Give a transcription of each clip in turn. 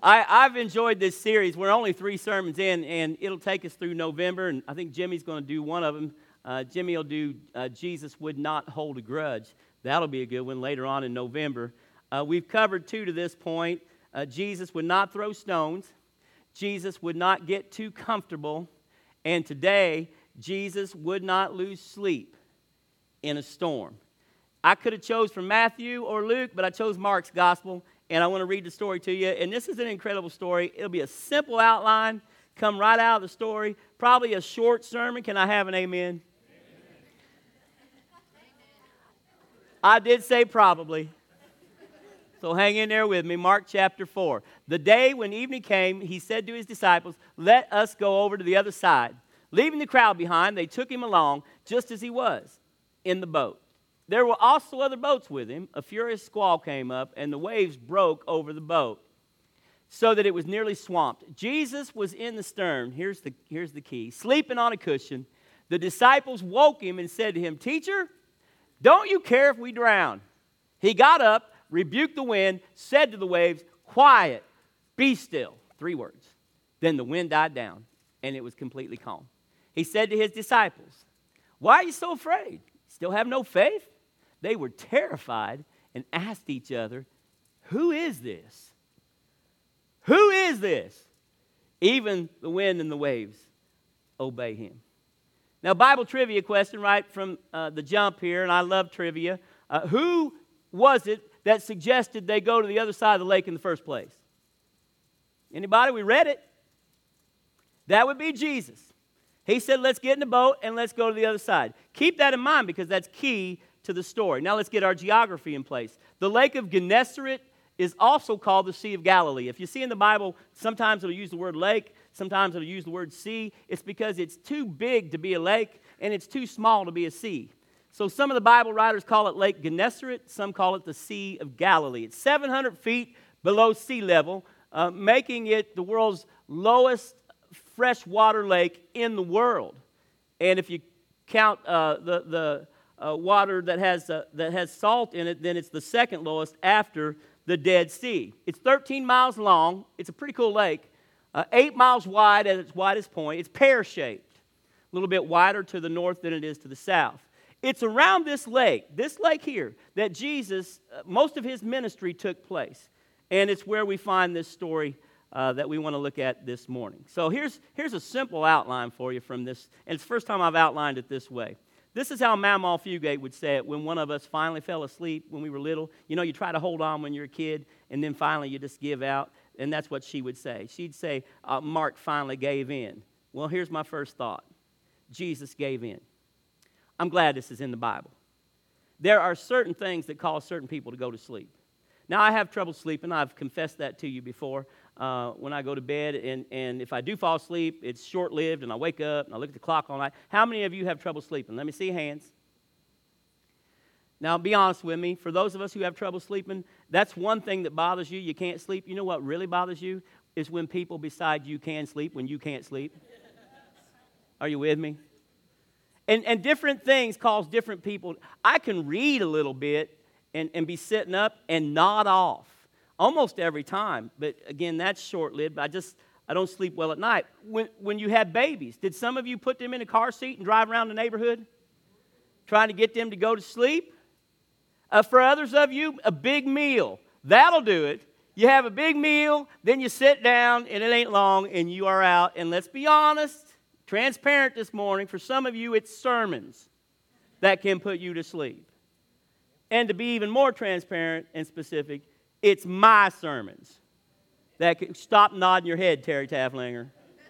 I've enjoyed this series. We're only 3 sermons in, and it'll take us through November, and I think Jimmy's going to do one of them. Jimmy will do Jesus Would Not Hold a Grudge. That'll be a good one later on in November. We've covered 2 to this point. Jesus would not throw stones. Jesus would not get too comfortable. And today, Jesus would not lose sleep in a storm. I could have chose from Matthew or Luke, but I chose Mark's gospel. And I want to read the story to you. And this is an incredible story. It'll be a simple outline, come right out of the story. Probably a short sermon. Can I have an amen? I did say probably. So hang in there with me. Mark chapter 4. The day when evening came, he said to his disciples, "Let us go over to the other side." Leaving the crowd behind, they took him along just as he was in the boat. There were also other boats with him. A furious squall came up, and the waves broke over the boat so that it was nearly swamped. Jesus was in the stern. Here's the key. Sleeping on a cushion. The disciples woke him and said to him, "Teacher, don't you care if we drown?" He got up, rebuked the wind, said to the waves, "Quiet, be still." 3 words. Then the wind died down, and it was completely calm. He said to his disciples, "Why are you so afraid? Still have no faith?" They were terrified and asked each other, "Who is this? Who is this? Even the wind and the waves obey him." Now, Bible trivia question right from the jump here, and I love trivia. Who was it that suggested they go to the other side of the lake in the first place? Anybody? We read it. That would be Jesus. He said, "Let's get in the boat and let's go to the other side." Keep that in mind because that's key to the story. Now let's get our geography in place. The Lake of Gennesaret is also called the Sea of Galilee. If you see in the Bible, sometimes it'll use the word lake, sometimes it'll use the word sea. It's because it's too big to be a lake and it's too small to be a sea. So some of the Bible writers call it Lake Gennesaret, some call it the Sea of Galilee. It's 700 feet below sea level, making it the world's lowest freshwater lake in the world. And if you count the water that has salt in it, then it's the second lowest after the Dead Sea. It's 13 miles long. It's a pretty cool lake. 8 miles wide at its widest point. It's pear-shaped, a little bit wider to the north than it is to the south. It's around this lake here, that Jesus, most of his ministry took place. And it's where we find this story that we want to look at this morning. So here's a simple outline for you from this, and it's the first time I've outlined it this way. This is how Mama Fugate would say it when one of us finally fell asleep when we were little. You know, you try to hold on when you're a kid, and then finally you just give out, and that's what she would say. She'd say, Mark finally gave in. Well, here's my first thought. Jesus gave in. I'm glad this is in the Bible. There are certain things that cause certain people to go to sleep. Now, I have trouble sleeping. I've confessed that to you before. When I go to bed, and if I do fall asleep, it's short-lived, and I wake up, and I look at the clock all night. How many of you have trouble sleeping? Let me see your hands. Now, be honest with me. For those of us who have trouble sleeping, that's one thing that bothers you. You can't sleep. You know what really bothers you? Is when people beside you can sleep when you can't sleep. Are you with me? And different things cause different people. I can read a little bit and be sitting up and nod off. Almost every time, but again, that's short-lived. I don't sleep well at night. When you have babies, did some of you put them in a car seat and drive around the neighborhood trying to get them to go to sleep? For others of you, a big meal. That'll do it. You have a big meal, then you sit down, and it ain't long, and you are out. And let's be honest, transparent this morning, for some of you, it's sermons that can put you to sleep. And to be even more transparent and specific, it's my sermons that can stop nodding your head, Terry Taflinger.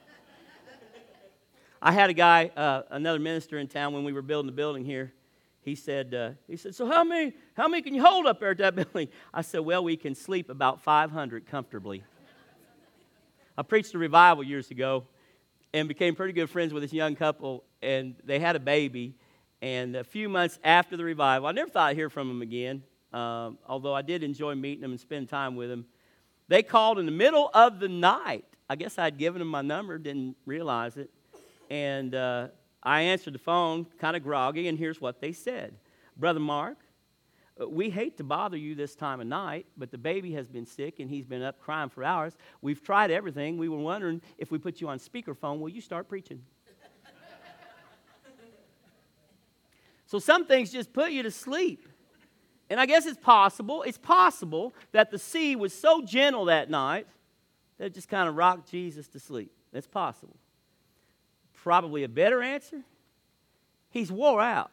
I had a guy, another minister in town when we were building the building here. He said, "So how many can you hold up there at that building?" I said, "Well, we can sleep about 500 comfortably." I preached a revival years ago and became pretty good friends with this young couple, and they had a baby. And a few months after the revival, I never thought I'd hear from them again. Although I did enjoy meeting them and spending time with them. They called in the middle of the night. I guess I'd given them my number, didn't realize it. And I answered the phone, kind of groggy, and here's what they said. "Brother Mark, We hate to bother you this time of night, but the baby has been sick and he's been up crying for hours. We've tried everything. We were wondering if we put you on speakerphone, will you start preaching? So some things just put you to sleep. And I guess it's possible that the sea was so gentle that night that it just kind of rocked Jesus to sleep. That's possible. Probably a better answer, he's wore out.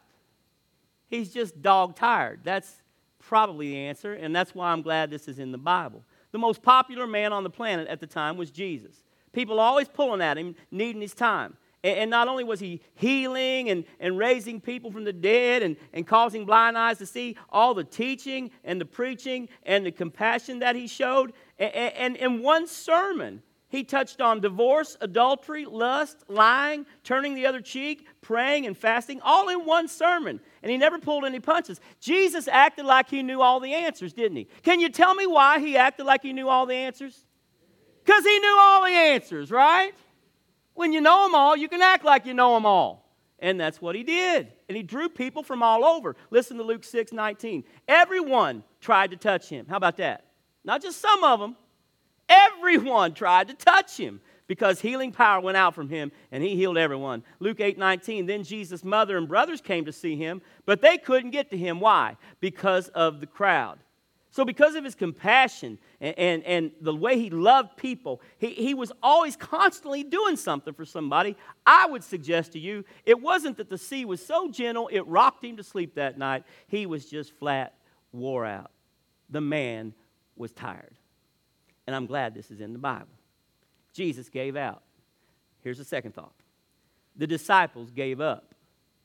He's just dog tired. That's probably the answer, and that's why I'm glad this is in the Bible. The most popular man on the planet at the time was Jesus. People always pulling at him, needing his time. And not only was he healing and raising people from the dead and causing blind eyes to see, all the teaching and the preaching and the compassion that he showed. And in one sermon, he touched on divorce, adultery, lust, lying, turning the other cheek, praying and fasting, all in one sermon. And he never pulled any punches. Jesus acted like he knew all the answers, didn't he? Can you tell me why he acted like he knew all the answers? Because he knew all the answers, right? When you know them all, you can act like you know them all. And that's what he did. And he drew people from all over. Listen to Luke 6:19. Everyone tried to touch him. How about that? Not just some of them. Everyone tried to touch him because healing power went out from him and he healed everyone. Luke 8:19. Then Jesus' mother and brothers came to see him, but they couldn't get to him. Why? Because of the crowd. So because of his compassion and the way he loved people, he was always constantly doing something for somebody. I would suggest to you, it wasn't that the sea was so gentle it rocked him to sleep that night. He was just flat wore out. The man was tired. And I'm glad this is in the Bible. Jesus gave out. Here's the second thought. The disciples gave up.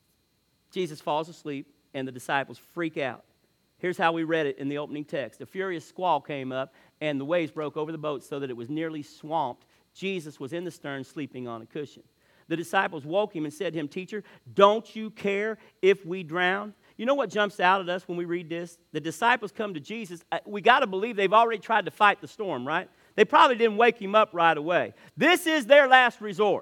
Jesus falls asleep and the disciples freak out. Here's how we read it in the opening text. A furious squall came up, and the waves broke over the boat so that it was nearly swamped. Jesus was in the stern, sleeping on a cushion. The disciples woke him and said to him, "Teacher, don't you care if we drown?" You know what jumps out at us when we read this? The disciples come to Jesus. We got to believe they've already tried to fight the storm, right? They probably didn't wake him up right away. This is their last resort.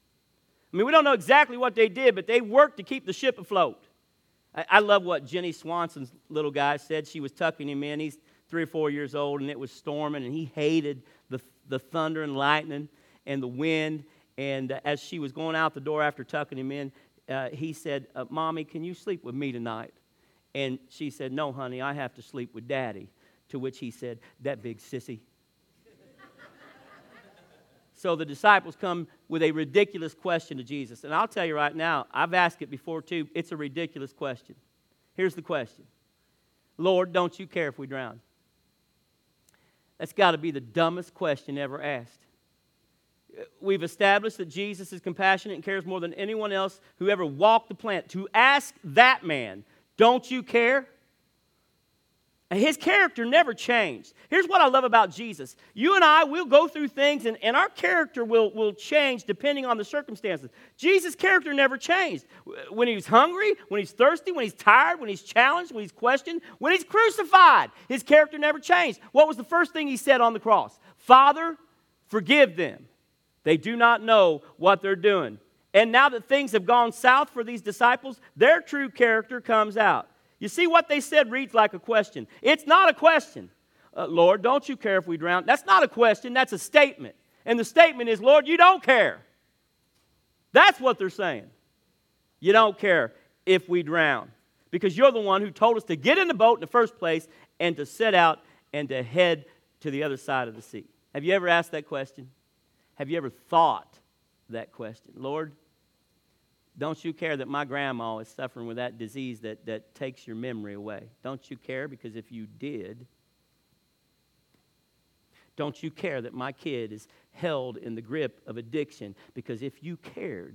I mean, we don't know exactly what they did, but they worked to keep the ship afloat. I love what Jenny Swanson's little guy said. She was tucking him in. He's 3 or 4 years old, and it was storming, and he hated the thunder and lightning and the wind. And as she was going out the door after tucking him in, he said, "Mommy, can you sleep with me tonight?" And she said, "No, honey, I have to sleep with Daddy." To which he said, "That big sissy." So the disciples come with a ridiculous question to Jesus. And I'll tell you right now, I've asked it before too. It's a ridiculous question. Here's the question. Lord, don't you care if we drown? That's got to be the dumbest question ever asked. We've established that Jesus is compassionate and cares more than anyone else who ever walked the planet. To ask that man, don't you care? His character never changed. Here's what I love about Jesus. You and I, we'll go through things, and our character will change depending on the circumstances. Jesus' character never changed. When he was hungry, when he's thirsty, when he's tired, when he's challenged, when he's questioned, when he's crucified, his character never changed. What was the first thing he said on the cross? "Father, forgive them. They do not know what they're doing." And now that things have gone south for these disciples, their true character comes out. You see, what they said reads like a question. It's not a question. Lord, don't you care if we drown? That's not a question. That's a statement. And the statement is, Lord, you don't care. That's what they're saying. You don't care if we drown. Because you're the one who told us to get in the boat in the first place and to set out and to head to the other side of the sea. Have you ever asked that question? Have you ever thought that question? Lord, don't you care that my grandma is suffering with that disease that takes your memory away? Don't you care? Because if you did, don't you care that my kid is held in the grip of addiction? Because if you cared,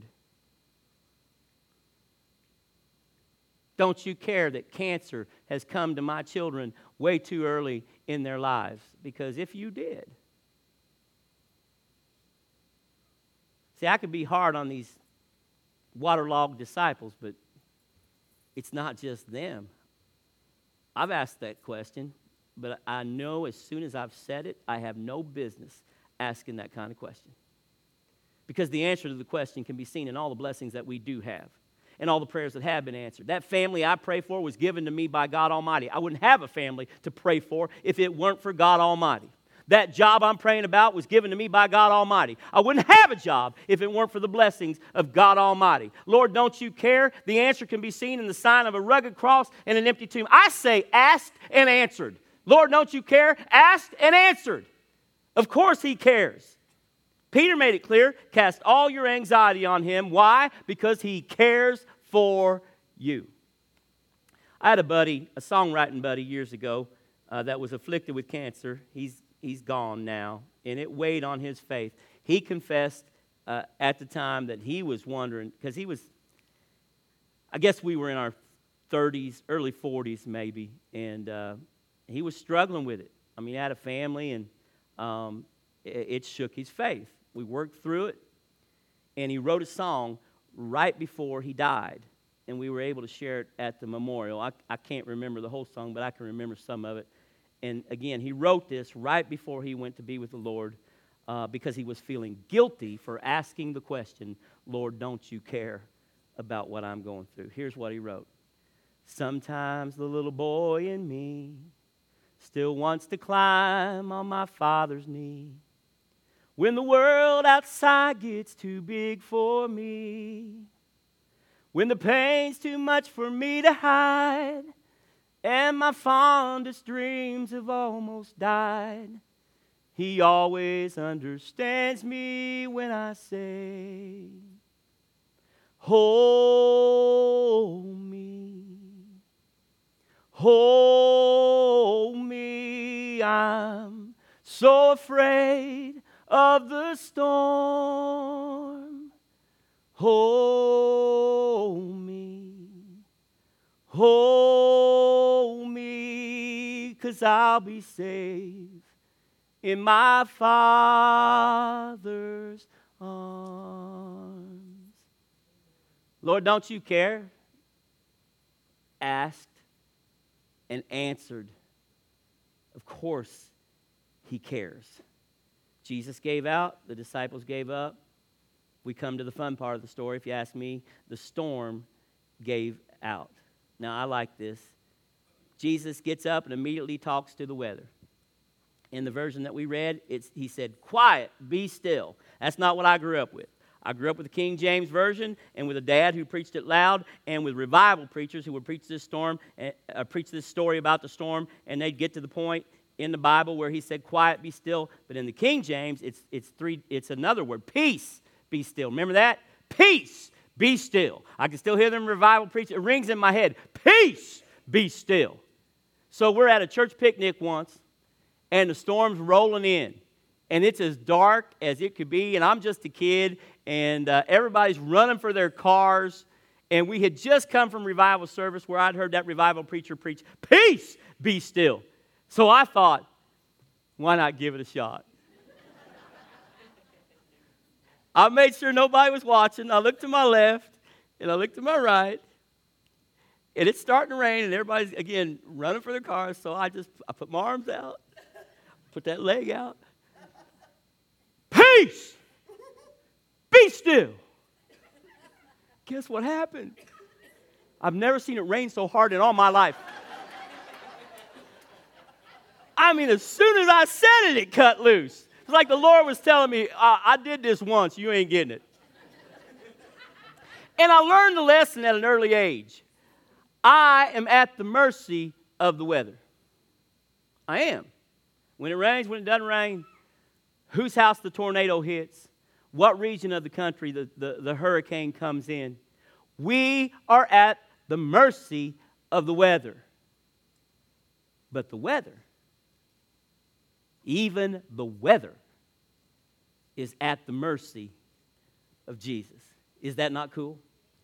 don't you care that cancer has come to my children way too early in their lives? Because if you did. See, I could be hard on these waterlogged disciples, but it's not just them. I've asked that question, but I know as soon as I've said it, I have no business asking that kind of question. Because the answer to the question can be seen in all the blessings that we do have. and all the prayers that have been answered. That family I pray for was given to me by God Almighty. I wouldn't have a family to pray for if it weren't for God Almighty. That job I'm praying about was given to me by God Almighty. I wouldn't have a job if it weren't for the blessings of God Almighty. Lord, don't you care? The answer can be seen in the sign of a rugged cross and an empty tomb. I say asked and answered. Lord, don't you care? Asked and answered. Of course he cares. Peter made it clear, cast all your anxiety on him. Why? Because he cares for you. I had a buddy, a songwriting buddy years ago that was afflicted with cancer. He's gone now, and it weighed on his faith. He confessed at the time that he was wondering, because I guess we were in our 30s, early 40s maybe, and he was struggling with it. I mean, he had a family, and it shook his faith. We worked through it, and he wrote a song right before he died, and we were able to share it at the memorial. I can't remember the whole song, but I can remember some of it. And again, he wrote this right before he went to be with the Lord because he was feeling guilty for asking the question, Lord, don't you care about what I'm going through? Here's what he wrote. Sometimes the little boy in me still wants to climb on my father's knee. When the world outside gets too big for me, when the pain's too much for me to hide, and my fondest dreams have almost died, he always understands me when I say, hold me, hold me, I'm so afraid of the storm. Hold me, 'cause I'll be safe in my Father's arms. Lord, don't you care? Asked and answered. Of course, he cares. Jesus gave out, the disciples gave up. We come to the fun part of the story. If you ask me, the storm gave out. Now, I like this. Jesus gets up and immediately talks to the weather. In the version that we read, he said, quiet, be still. That's not what I grew up with. I grew up with the King James Version and with a dad who preached it loud and with revival preachers who would preach this story about the storm, and they'd get to the point in the Bible where he said, quiet, be still. But in the King James, it's another word, peace, be still. Remember that? Peace, be still. I can still hear them revival preach. It rings in my head. Peace, be still. So we're at a church picnic once, and the storm's rolling in. And it's as dark as it could be, and I'm just a kid, and everybody's running for their cars. And we had just come from revival service where I'd heard that revival preacher preach, peace, be still. So I thought, why not give it a shot? I made sure nobody was watching. I looked to my left, and I looked to my right, and it's starting to rain, and everybody's, again, running for their cars. So I put my arms out, put that leg out. Peace! Be still! Guess what happened? I've never seen it rain so hard in all my life. I mean, as soon as I said it, it cut loose. It's like the Lord was telling me, I did this once, you ain't getting it. And I learned the lesson at an early age. I am at the mercy of the weather. I am. When it rains, when it doesn't rain, whose house the tornado hits, what region of the country the hurricane comes in. We are at the mercy of the weather. But the weather, even the weather, is at the mercy of Jesus. Is that not cool?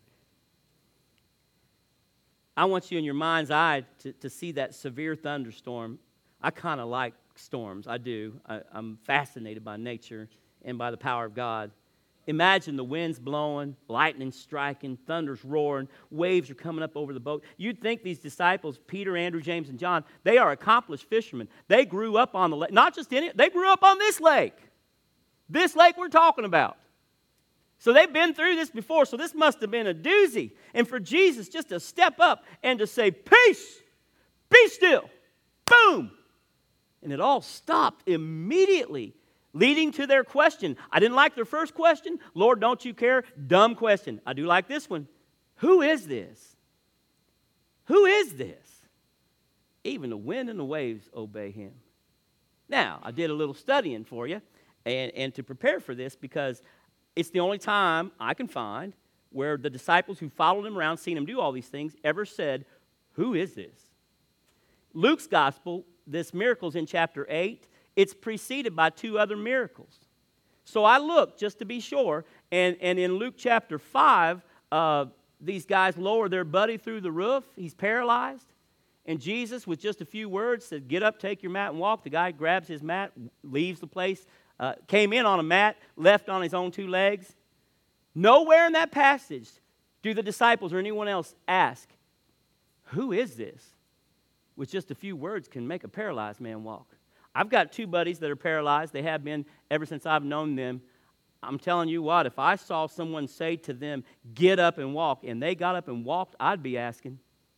I want you in your mind's eye to see that severe thunderstorm. I kind of like storms. I do. I'm fascinated by nature and by the power of God. Imagine the winds blowing, lightning striking, thunder's roaring, waves are coming up over the boat. You'd think these disciples, Peter, Andrew, James, and John, they are accomplished fishermen. They grew up on the lake, not just in it, they grew up on this lake. This lake we're talking about. So they've been through this before, so this must have been a doozy. And for Jesus just to step up and to say, peace, be still, boom. And it all stopped immediately, leading to their question. I didn't like their first question. Lord, don't you care? Dumb question. I do like this one. Who is this? Who is this? Even the wind and the waves obey him. Now, I did a little studying for you and to prepare for this because it's the only time I can find where the disciples who followed him around, seen him do all these things, ever said, who is this? Luke's gospel, this miracle's in chapter 8. It's preceded by 2 other miracles. So I looked just to be sure, and in Luke chapter 5, these guys lower their buddy through the roof. He's paralyzed. And Jesus, with just a few words, said, get up, take your mat, and walk. The guy grabs his mat, leaves the place, came in on a mat, left on his own 2 legs. Nowhere in that passage do the disciples or anyone else ask, who is this? With just a few words can make a paralyzed man walk. I've got 2 buddies that are paralyzed. They have been ever since I've known them. I'm telling you what, if I saw someone say to them, get up and walk, and they got up and walked, I'd be asking,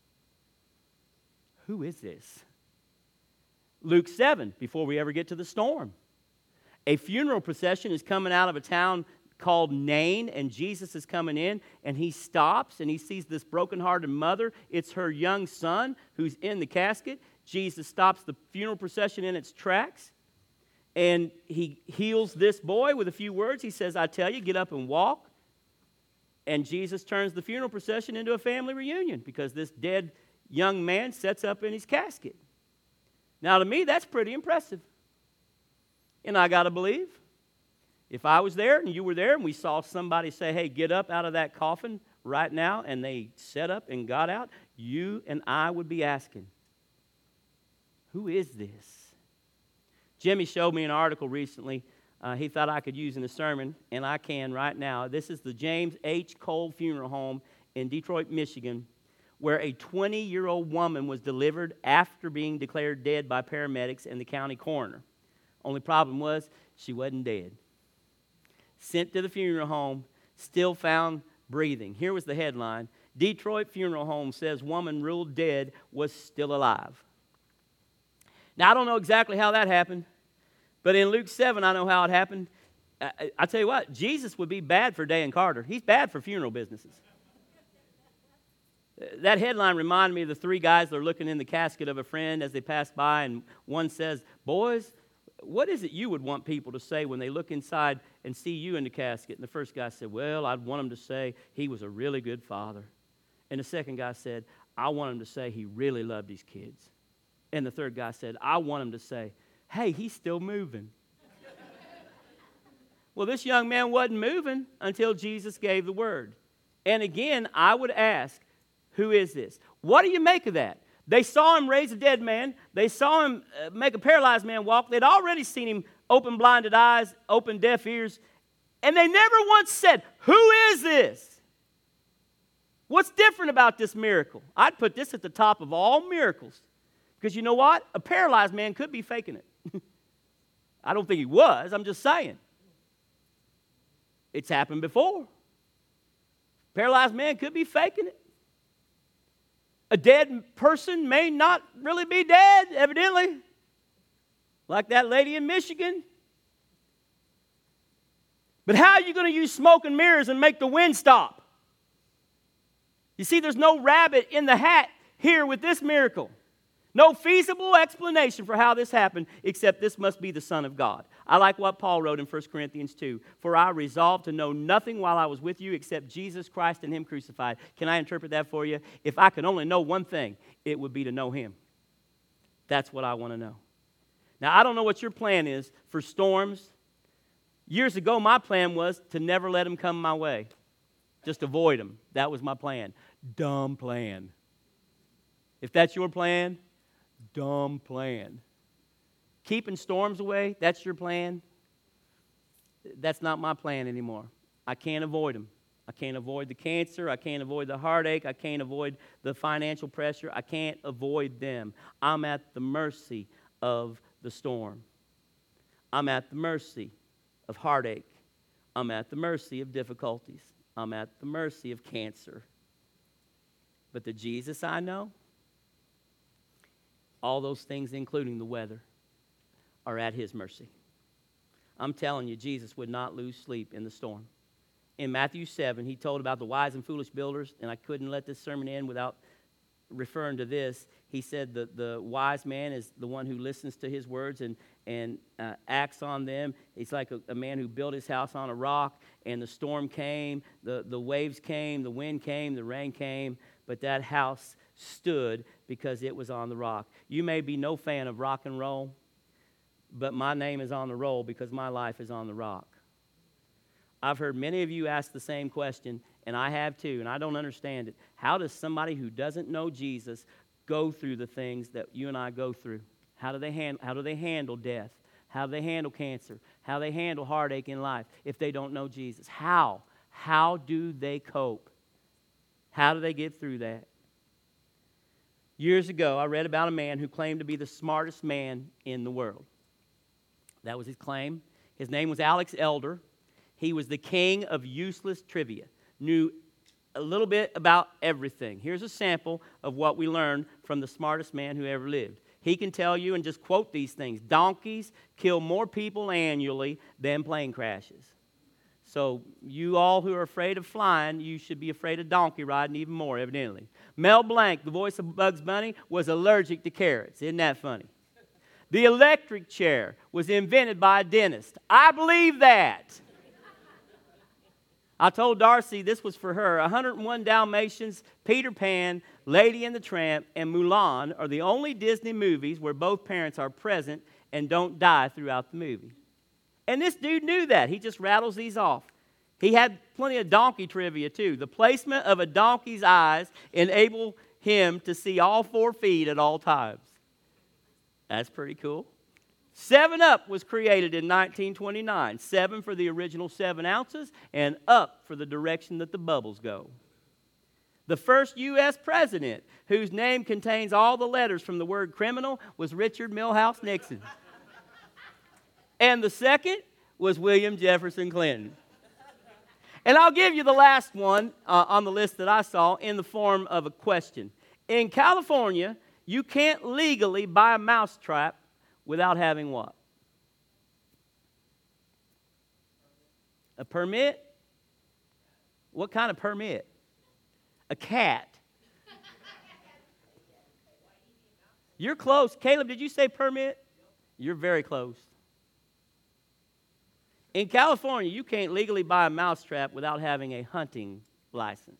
who is this? Luke 7, before we ever get to the storm. A funeral procession is coming out of a town called Nain, and Jesus is coming in, and he stops, and he sees this brokenhearted mother. It's her young son who's in the casket. Jesus stops the funeral procession in its tracks, and he heals this boy with a few words. He says, I tell you, get up and walk. And Jesus turns the funeral procession into a family reunion because this dead young man sets up in his casket. Now, to me, that's pretty impressive. And I got to believe, if I was there and you were there and we saw somebody say, hey, get up out of that coffin right now, and they set up and got out, you and I would be asking, who is this? Jimmy showed me an article recently he thought I could use in a sermon, and I can right now. This is the James H. Cole Funeral Home in Detroit, Michigan, where a 20-year-old woman was delivered after being declared dead by paramedics and the county coroner. Only problem was she wasn't dead. Sent to the funeral home, still found breathing. Here was the headline. Detroit Funeral Home says woman ruled dead was still alive. Now, I don't know exactly how that happened, but in Luke 7, I know how it happened. I tell you what, Jesus would be bad for Dan Carter. He's bad for funeral businesses. That headline reminded me of the 3 guys that are looking in the casket of a friend as they pass by, and one says, boys, what is it you would want people to say when they look inside and see you in the casket? And the first guy said, well, I'd want them to say he was a really good father. And the second guy said, I want him to say he really loved his kids. And the third guy said, I want him to say, hey, he's still moving. Well, this young man wasn't moving until Jesus gave the word. And again, I would ask, who is this? What do you make of that? They saw him raise a dead man. They saw him make a paralyzed man walk. They'd already seen him open blinded eyes, open deaf ears. And they never once said, who is this? What's different about this miracle? I'd put this at the top of all miracles. Because you know what? A paralyzed man could be faking it. I don't think he was. I'm just saying. It's happened before. Paralyzed man could be faking it. A dead person may not really be dead, evidently. Like that lady in Michigan. But how are you going to use smoke and mirrors and make the wind stop? You see, there's no rabbit in the hat here with this miracle. No feasible explanation for how this happened, except this must be the Son of God. I like what Paul wrote in 1 Corinthians 2. For I resolved to know nothing while I was with you except Jesus Christ and Him crucified. Can I interpret that for you? If I could only know one thing, it would be to know Him. That's what I want to know. Now, I don't know what your plan is for storms. Years ago, my plan was to never let them come my way. Just avoid them. That was my plan. Dumb plan. If that's your plan, dumb plan. Keeping storms away, that's your plan. That's not my plan anymore. I can't avoid them. I can't avoid the cancer. I can't avoid the heartache. I can't avoid the financial pressure. I can't avoid them. I'm at the mercy of the storm. I'm at the mercy of heartache I'm at the mercy of difficulties. I'm at the mercy of cancer. But the Jesus I know, all those things, including the weather, are at his mercy. I'm telling you, Jesus would not lose sleep in the storm. In Matthew 7, he told about the wise and foolish builders, and I couldn't let this sermon end without referring to this. He said that the wise man is the one who listens to his words and acts on them. He's like a man who built his house on a rock, and the storm came, the waves came, the wind came, the rain came, but that house stood because it was on the rock. You may be no fan of rock and roll, but my name is on the roll because my life is on the rock. I've heard many of you ask the same question, and I have too, and I don't understand it. How does somebody who doesn't know Jesus go through the things that you and I go through? How do they handle death? How do they handle cancer? How do they handle heartache in life if they don't know Jesus? How? How do they cope? How do they get through that? Years ago, I read about a man who claimed to be the smartest man in the world. That was his claim. His name was Alex Elder. He was the king of useless trivia, knew a little bit about everything. Here's a sample of what we learned from the smartest man who ever lived. He can tell you and just quote these things. Donkeys kill more people annually than plane crashes. So you all who are afraid of flying, you should be afraid of donkey riding even more, evidently. Mel Blanc, the voice of Bugs Bunny, was allergic to carrots. Isn't that funny? The electric chair was invented by a dentist. I believe that. I told Darcy this was for her. 101 Dalmatians, Peter Pan, Lady and the Tramp, and Mulan are the only Disney movies where both parents are present and don't die throughout the movie. And this dude knew that. He just rattles these off. He had plenty of donkey trivia, too. The placement of a donkey's eyes enabled him to see all 4 feet at all times. That's pretty cool. 7-Up was created in 1929. 7 for the original 7 ounces, and up for the direction that the bubbles go. The first U.S. president, whose name contains all the letters from the word criminal, was Richard Milhouse Nixon. And the second was William Jefferson Clinton. And I'll give you the last one on the list that I saw in the form of a question. In California, you can't legally buy a mousetrap without having what? A permit? What kind of permit? A cat. You're close. Caleb, did you say permit? You're very close. In California, you can't legally buy a mousetrap without having a hunting license.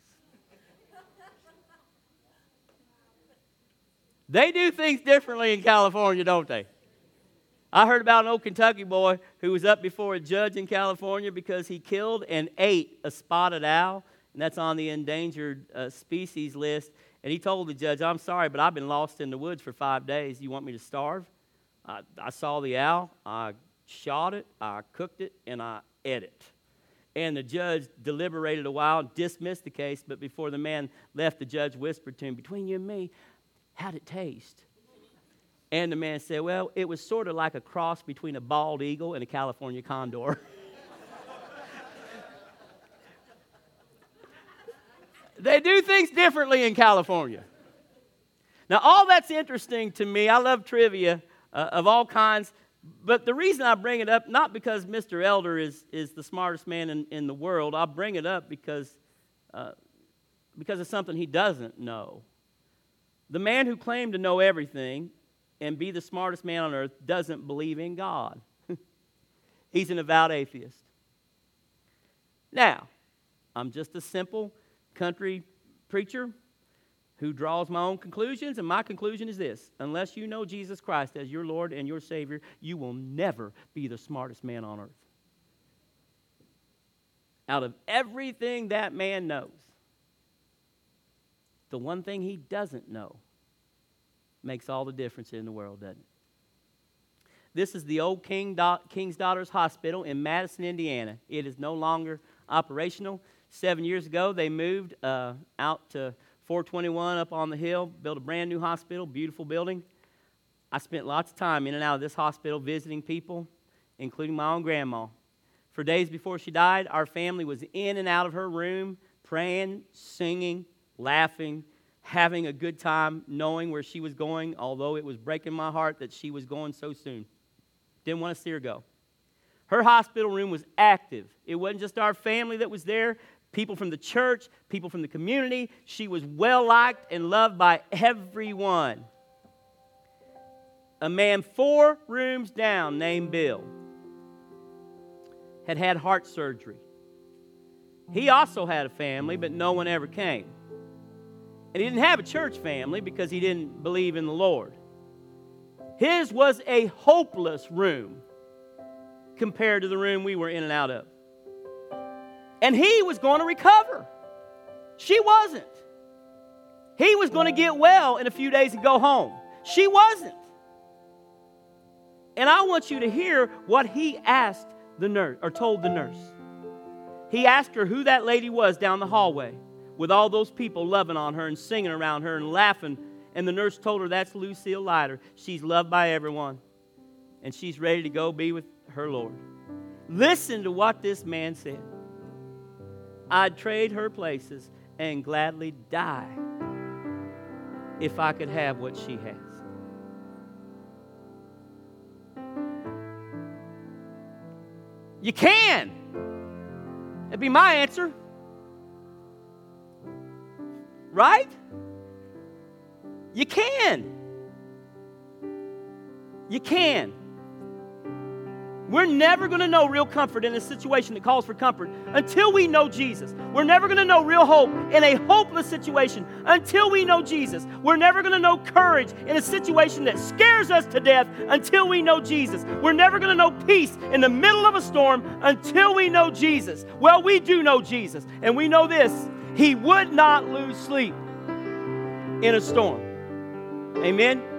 They do things differently in California, don't they? I heard about an old Kentucky boy who was up before a judge in California because he killed and ate a spotted owl, and that's on the endangered species list. And he told the judge, "I'm sorry, but I've been lost in the woods for 5 days. You want me to starve?" I saw the owl, I shot it, I cooked it, and I ate it. And the judge deliberated a while and dismissed the case, but before the man left, the judge whispered to him, "Between you and me, how'd it taste?" And the man said, "Well, it was sort of like a cross between a bald eagle and a California condor." They do things differently in California. Now, all that's interesting to me. I love trivia of all kinds. But the reason I bring it up, not because Mr. Elder is the smartest man in the world. I'll bring it up because of something he doesn't know. The man who claimed to know everything and be the smartest man on earth doesn't believe in God. He's an avowed atheist. Now, I'm just a simple country preacher who draws my own conclusions, and my conclusion is this: unless you know Jesus Christ as your Lord and your Savior, you will never be the smartest man on earth. Out of everything that man knows, the one thing he doesn't know makes all the difference in the world, doesn't it? This is the old King's Daughters Hospital in Madison, Indiana. It is no longer operational. 7 years ago, they moved out to 421 up on the hill, built a brand new hospital, beautiful building. I spent lots of time in and out of this hospital visiting people, including my own grandma. For days before she died, our family was in and out of her room, praying, singing, laughing, having a good time, knowing where she was going, although it was breaking my heart that she was going so soon. Didn't want to see her go. Her hospital room was active. It wasn't just our family that was there. People from the church, people from the community. She was well-liked and loved by everyone. A man 4 rooms down named Bill had heart surgery. He also had a family, but no one ever came. And he didn't have a church family because he didn't believe in the Lord. His was a hopeless room compared to the room we were in and out of. And he was going to recover. She wasn't. He was going to get well in a few days and go home. She wasn't. And I want you to hear what he asked the nurse, or told the nurse. He asked her who that lady was down the hallway with all those people loving on her and singing around her and laughing. And the nurse told her, that's Lucille Leiter. She's loved by everyone. And she's ready to go be with her Lord. Listen to what this man said. I'd trade her places and gladly die if I could have what she has. You can. That'd be my answer. Right? You can. You can. We're never going to know real comfort in a situation that calls for comfort until we know Jesus. We're never going to know real hope in a hopeless situation until we know Jesus. We're never going to know courage in a situation that scares us to death until we know Jesus. We're never going to know peace in the middle of a storm until we know Jesus. Well, we do know Jesus, and we know this. He would not lose sleep in a storm. Amen?